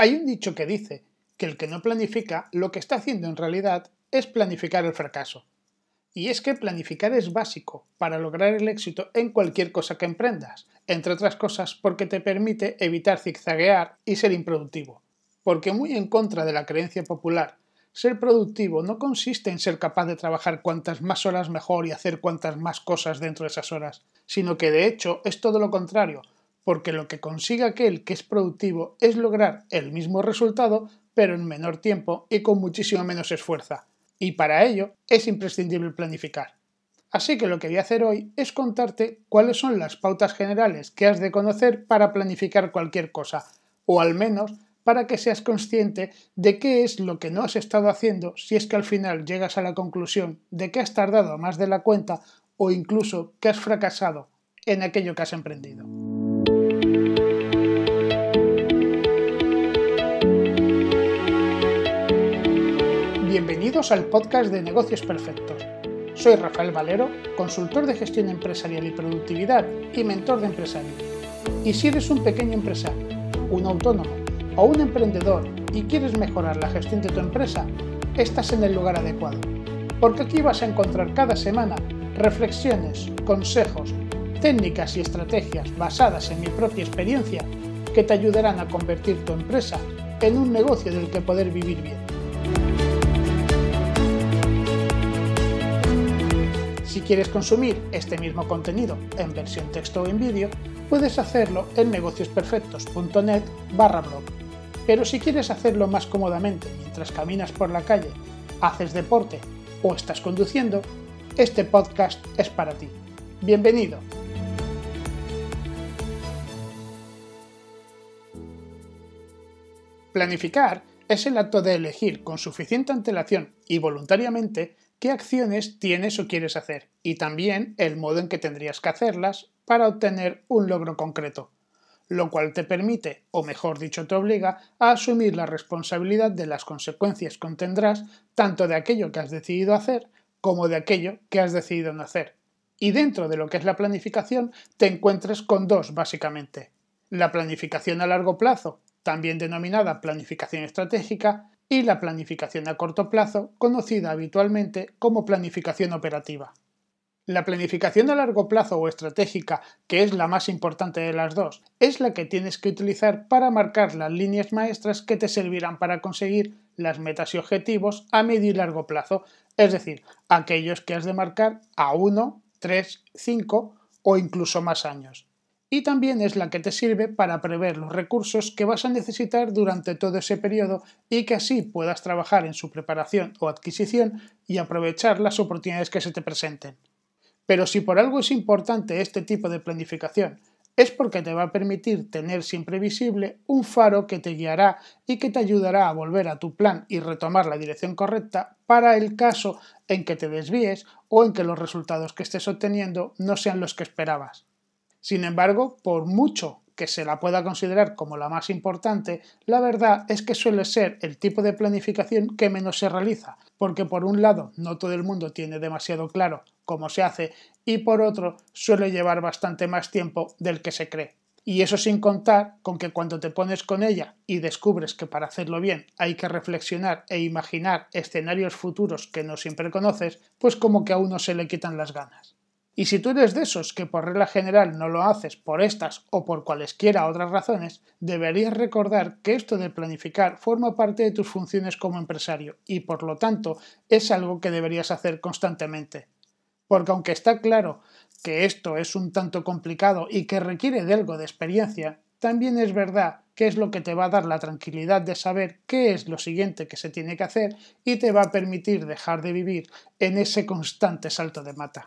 Hay un dicho que dice que el que no planifica lo que está haciendo en realidad es planificar el fracaso. Y es que planificar es básico para lograr el éxito en cualquier cosa que emprendas, entre otras cosas porque te permite evitar zigzaguear y ser improductivo. Porque muy en contra de la creencia popular, ser productivo no consiste en ser capaz de trabajar cuantas más horas mejor y hacer cuantas más cosas dentro de esas horas, sino que de hecho es todo lo contrario, porque lo que consigue aquel que es productivo es lograr el mismo resultado, pero en menor tiempo y con muchísimo menos esfuerzo. Y para ello es imprescindible planificar. Así que lo que voy a hacer hoy es contarte cuáles son las pautas generales que has de conocer para planificar cualquier cosa, o al menos para que seas consciente de qué es lo que no has estado haciendo si es que al final llegas a la conclusión de que has tardado más de la cuenta o incluso que has fracasado en aquello que has emprendido. Bienvenidos al podcast de Negocios Perfectos. Soy Rafael Valero, consultor de gestión empresarial y productividad y mentor de empresarios. Y si eres un pequeño empresario, un autónomo o un emprendedor y quieres mejorar la gestión de tu empresa, estás en el lugar adecuado. Porque aquí vas a encontrar cada semana reflexiones, consejos, técnicas y estrategias basadas en mi propia experiencia que te ayudarán a convertir tu empresa en un negocio del que poder vivir bien. Si quieres consumir este mismo contenido en versión texto o en vídeo, puedes hacerlo en negociosperfectos.net/blog. Pero si quieres hacerlo más cómodamente mientras caminas por la calle, haces deporte o estás conduciendo, este podcast es para ti. Bienvenido. Planificar es el acto de elegir con suficiente antelación y voluntariamente qué acciones tienes o quieres hacer, y también el modo en que tendrías que hacerlas para obtener un logro concreto, lo cual te permite, o mejor dicho te obliga, a asumir la responsabilidad de las consecuencias que tendrás tanto de aquello que has decidido hacer como de aquello que has decidido no hacer. Y dentro de lo que es la planificación te encuentras con dos básicamente: la planificación a largo plazo, también denominada planificación estratégica, y la planificación a corto plazo, conocida habitualmente como planificación operativa. La planificación a largo plazo o estratégica, que es la más importante de las dos, es la que tienes que utilizar para marcar las líneas maestras que te servirán para conseguir las metas y objetivos a medio y largo plazo, es decir, aquellos que has de marcar a 1, 3, 5 o incluso más años. Y también es la que te sirve para prever los recursos que vas a necesitar durante todo ese periodo y que así puedas trabajar en su preparación o adquisición y aprovechar las oportunidades que se te presenten. Pero si por algo es importante este tipo de planificación, es porque te va a permitir tener siempre visible un faro que te guiará y que te ayudará a volver a tu plan y retomar la dirección correcta para el caso en que te desvíes o en que los resultados que estés obteniendo no sean los que esperabas. Sin embargo, por mucho que se la pueda considerar como la más importante, la verdad es que suele ser el tipo de planificación que menos se realiza, porque por un lado no todo el mundo tiene demasiado claro cómo se hace y por otro suele llevar bastante más tiempo del que se cree. Y eso sin contar con que cuando te pones con ella y descubres que para hacerlo bien hay que reflexionar e imaginar escenarios futuros que no siempre conoces, pues como que a uno se le quitan las ganas. Y si tú eres de esos que por regla general no lo haces por estas o por cualesquiera otras razones, deberías recordar que esto de planificar forma parte de tus funciones como empresario y por lo tanto es algo que deberías hacer constantemente. Porque aunque está claro que esto es un tanto complicado y que requiere de algo de experiencia, también es verdad que es lo que te va a dar la tranquilidad de saber qué es lo siguiente que se tiene que hacer y te va a permitir dejar de vivir en ese constante salto de mata.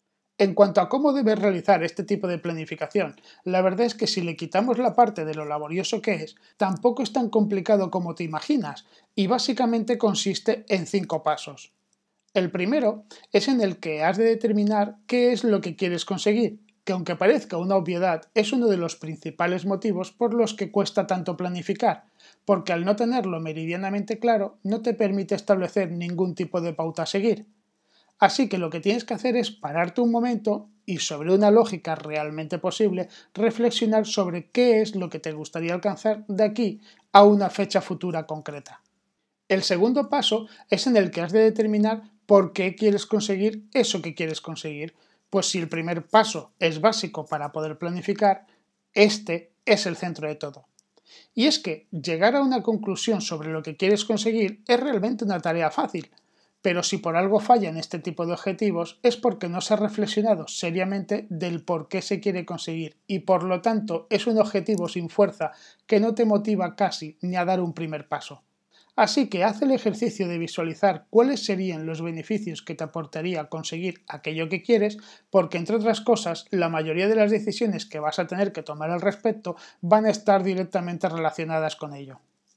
En cuanto a cómo debes realizar este tipo de planificación, la verdad es que si le quitamos la parte de lo laborioso que es, tampoco es tan complicado como te imaginas y básicamente consiste en 5 pasos. El primero es en el que has de determinar qué es lo que quieres conseguir, que aunque parezca una obviedad es uno de los principales motivos por los que cuesta tanto planificar, porque al no tenerlo meridianamente claro no te permite establecer ningún tipo de pauta a seguir. Así que lo que tienes que hacer es pararte un momento y sobre una lógica realmente posible reflexionar sobre qué es lo que te gustaría alcanzar de aquí a una fecha futura concreta. El segundo paso es en el que has de determinar por qué quieres conseguir eso que quieres conseguir. Pues si el primer paso es básico para poder planificar, este es el centro de todo. Y es que llegar a una conclusión sobre lo que quieres conseguir es realmente una tarea fácil, pero si por algo fallan este tipo de objetivos es porque no se ha reflexionado seriamente del por qué se quiere conseguir y por lo tanto es un objetivo sin fuerza que no te motiva casi ni a dar un primer paso. Así que haz el ejercicio de visualizar cuáles serían los beneficios que te aportaría conseguir aquello que quieres, porque entre otras cosas, la mayoría de las decisiones que vas a tener que tomar al respecto van a estar directamente relacionadas con ello.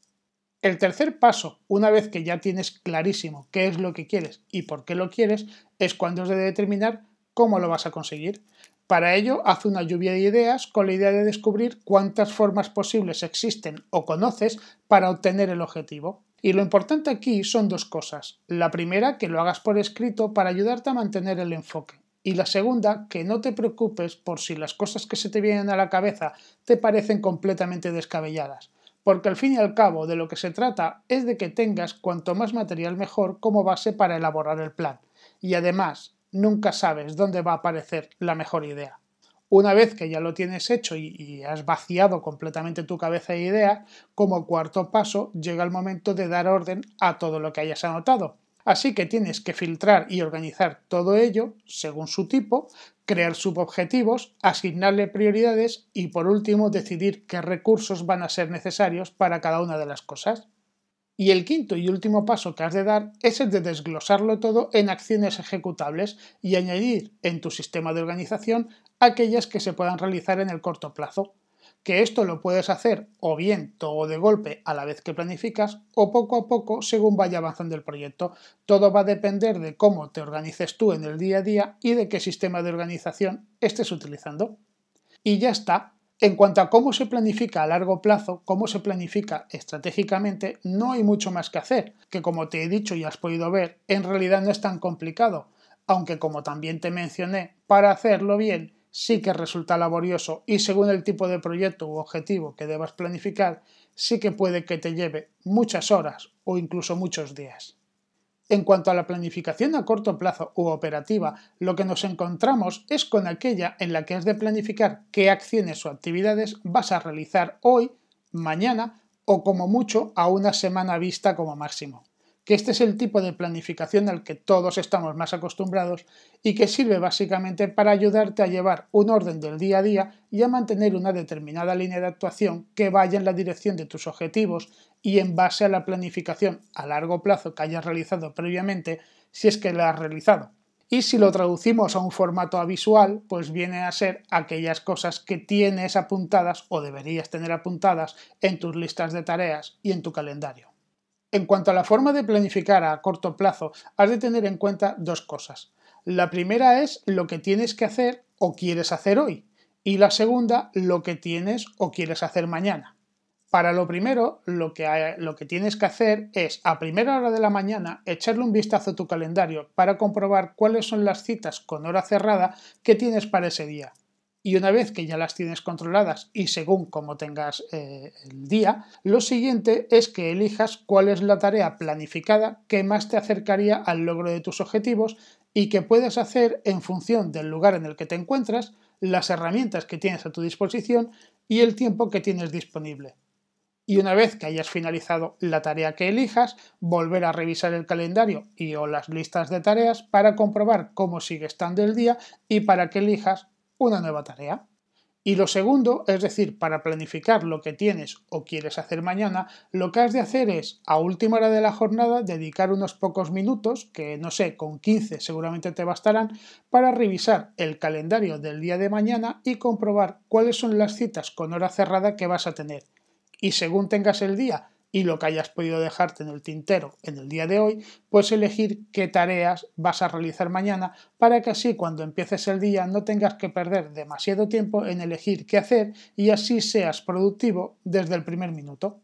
El tercer paso, una vez que ya tienes clarísimo qué es lo que quieres y por qué lo quieres, es cuando has de determinar cómo lo vas a conseguir. Para ello, haz una lluvia de ideas con la idea de descubrir cuántas formas posibles existen o conoces para obtener el objetivo. Y lo importante aquí son dos cosas. La primera, que lo hagas por escrito para ayudarte a mantener el enfoque. Y la segunda, que no te preocupes por si las cosas que se te vienen a la cabeza te parecen completamente descabelladas. Porque al fin y al cabo de lo que se trata es de que tengas cuanto más material mejor como base para elaborar el plan. Y además, nunca sabes dónde va a aparecer la mejor idea. Una vez que ya lo tienes hecho y has vaciado completamente tu cabeza de ideas, como cuarto paso llega el momento de dar orden a todo lo que hayas anotado. Así que tienes que filtrar y organizar todo ello según su tipo, crear subobjetivos, asignarle prioridades y por último decidir qué recursos van a ser necesarios para cada una de las cosas. Y el quinto y último paso que has de dar es el de desglosarlo todo en acciones ejecutables y añadir en tu sistema de organización aquellas que se puedan realizar en el corto plazo. Que esto lo puedes hacer o bien todo de golpe a la vez que planificas o poco a poco según vaya avanzando el proyecto. Todo va a depender de cómo te organices tú en el día a día y de qué sistema de organización estés utilizando. Y ya está. En cuanto a cómo se planifica a largo plazo, cómo se planifica estratégicamente, no hay mucho más que hacer, que como te he dicho y has podido ver, en realidad no es tan complicado, aunque como también te mencioné, para hacerlo bien sí que resulta laborioso y según el tipo de proyecto u objetivo que debas planificar, sí que puede que te lleve muchas horas o incluso muchos días. En cuanto a la planificación a corto plazo u operativa, lo que nos encontramos es con aquella en la que has de planificar qué acciones o actividades vas a realizar hoy, mañana o como mucho a una semana vista como máximo. Que este es el tipo de planificación al que todos estamos más acostumbrados y que sirve básicamente para ayudarte a llevar un orden del día a día y a mantener una determinada línea de actuación que vaya en la dirección de tus objetivos y en base a la planificación a largo plazo que hayas realizado previamente, si es que la has realizado. Y si lo traducimos a un formato visual, pues viene a ser aquellas cosas que tienes apuntadas o deberías tener apuntadas en tus listas de tareas y en tu calendario. En cuanto a la forma de planificar a corto plazo, has de tener en cuenta dos cosas. La primera es lo que tienes que hacer o quieres hacer hoy, y la segunda, lo que tienes o quieres hacer mañana. Para lo primero, lo que tienes que hacer es, a primera hora de la mañana, echarle un vistazo a tu calendario para comprobar cuáles son las citas con hora cerrada que tienes para ese día. Y una vez que ya las tienes controladas y según cómo tengas el día, lo siguiente es que elijas cuál es la tarea planificada que más te acercaría al logro de tus objetivos y que puedes hacer en función del lugar en el que te encuentras, las herramientas que tienes a tu disposición y el tiempo que tienes disponible. Y una vez que hayas finalizado la tarea que elijas, volver a revisar el calendario y o las listas de tareas para comprobar cómo sigue estando el día y para que elijas una nueva tarea. Y lo segundo, es decir, para planificar lo que tienes o quieres hacer mañana, lo que has de hacer es, a última hora de la jornada, dedicar unos pocos minutos, que no sé, con 15 seguramente te bastarán, para revisar el calendario del día de mañana y comprobar cuáles son las citas con hora cerrada que vas a tener. Y según tengas el día y lo que hayas podido dejarte en el tintero en el día de hoy, puedes elegir qué tareas vas a realizar mañana para que así cuando empieces el día no tengas que perder demasiado tiempo en elegir qué hacer y así seas productivo desde el primer minuto.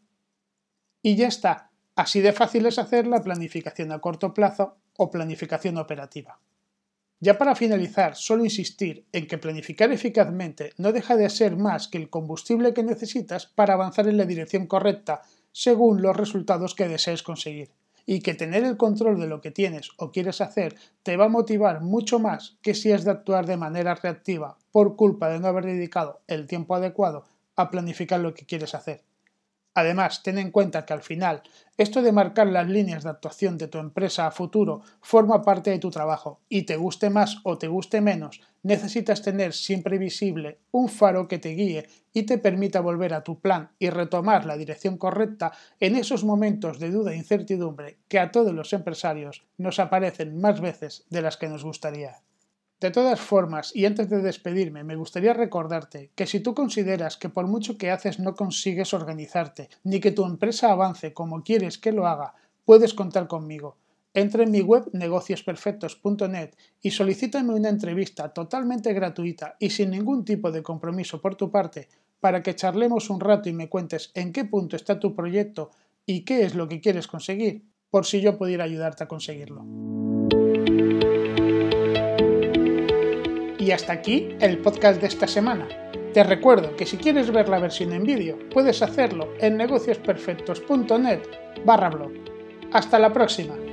Y ya está, así de fácil es hacer la planificación a corto plazo o planificación operativa. Ya para finalizar, solo insistir en que planificar eficazmente no deja de ser más que el combustible que necesitas para avanzar en la dirección correcta según los resultados que desees conseguir. Y que tener el control de lo que tienes o quieres hacer te va a motivar mucho más que si has de actuar de manera reactiva por culpa de no haber dedicado el tiempo adecuado a planificar lo que quieres hacer. Además, ten en cuenta que al final, esto de marcar las líneas de actuación de tu empresa a futuro forma parte de tu trabajo y te guste más o te guste menos, necesitas tener siempre visible un faro que te guíe y te permita volver a tu plan y retomar la dirección correcta en esos momentos de duda e incertidumbre que a todos los empresarios nos aparecen más veces de las que nos gustaría. De todas formas, y antes de despedirme, me gustaría recordarte que si tú consideras que por mucho que haces no consigues organizarte, ni que tu empresa avance como quieres que lo haga, puedes contar conmigo. Entra en mi web negociosperfectos.net y solicítame una entrevista totalmente gratuita y sin ningún tipo de compromiso por tu parte para que charlemos un rato y me cuentes en qué punto está tu proyecto y qué es lo que quieres conseguir, por si yo pudiera ayudarte a conseguirlo. Y hasta aquí el podcast de esta semana. Te recuerdo que si quieres ver la versión en vídeo, puedes hacerlo en negociosperfectos.net/blog. ¡Hasta la próxima!